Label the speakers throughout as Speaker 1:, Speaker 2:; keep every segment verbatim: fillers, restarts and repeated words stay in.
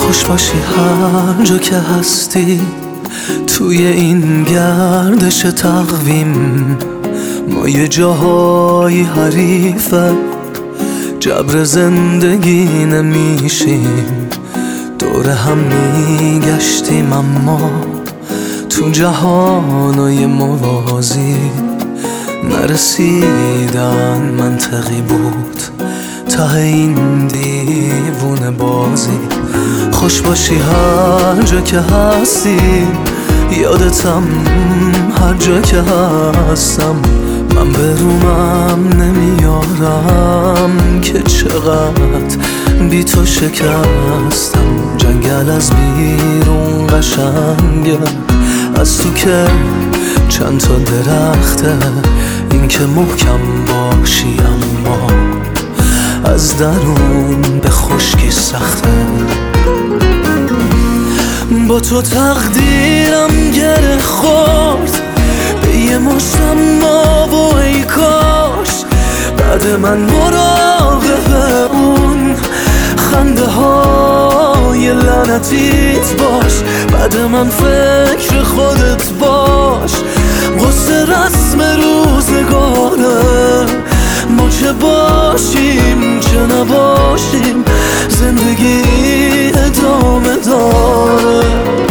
Speaker 1: خوش باشی هر جا که هستی، توی این گردش تقویم ما یه جاهای حریفه، جبر زندگی نمیشیم، دور هم میگشتیم اما تو جهانای موازی نرسیدن منطقی بود ته این دیوونه بازی. خوش باشی هر جا که هستی، یادتم هر جا که هستم، من به رومم نمیارم که چقدر بی تو شکستم. جنگل از بیرون قشنگه، از تو که چند تا درخته، این که محکم باشی اما از درون به خشکی سخته. با تو تقدیرم گره خورد به یه مشتم ما و ای کاش بعد من مراقب اون خنده های لعنتیت باش، بعد من فکر خودت باش. قصه رسم روزگاره، ما چه باشیم چه نباشیم، زندگی ادامه داره.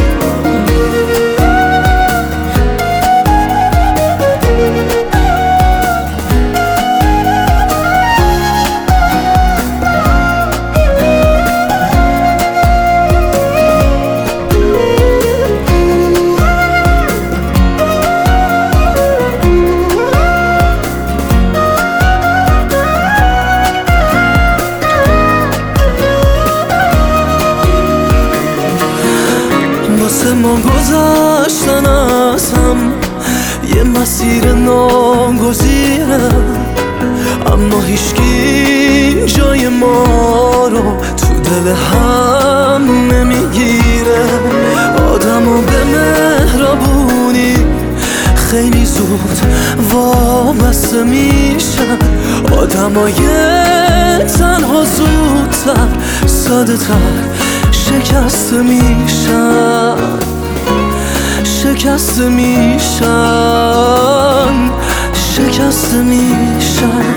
Speaker 1: واسه ما گذشتن از هم یه مسیر ناگزیره، اما هیچکی جای ما رو تو دل هم نمیگیره. آدمو به مهربونی خیلی زود وابسته میشن، آدمای تنها زودتر ساده تر شکست میشن، شکست میشن، شکست میشن.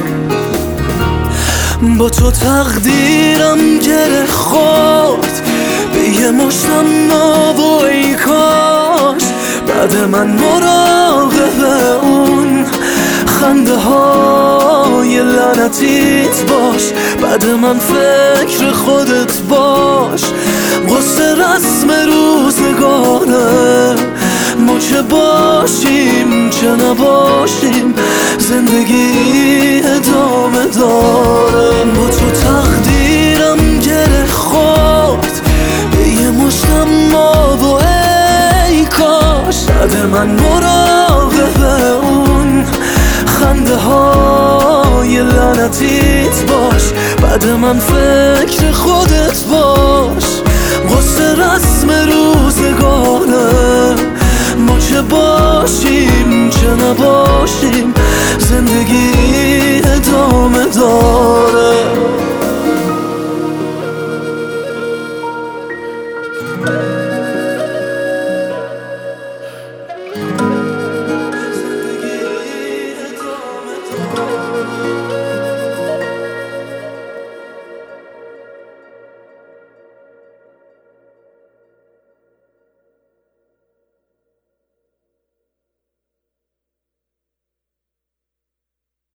Speaker 1: با تو تقدیرم گره خورد به یه مشتم ما و ای کاش بعد من مراقب اون خنده های لعنتیت باش، بعد من فکر خودت باش. قصه رسم روزگاره، ما چه باشیم چه نباشیم، زندگی ادامه داره. با تو تقدیرم گره خورد به یه مشتم ما و ای کاش بعد من مراقب اون خنده های لعنتیت باش، بعد من فکر خودت باش. قصه رسم روزگاره، ما چه باشیم چه نباشیم، زندگی ادامه داره.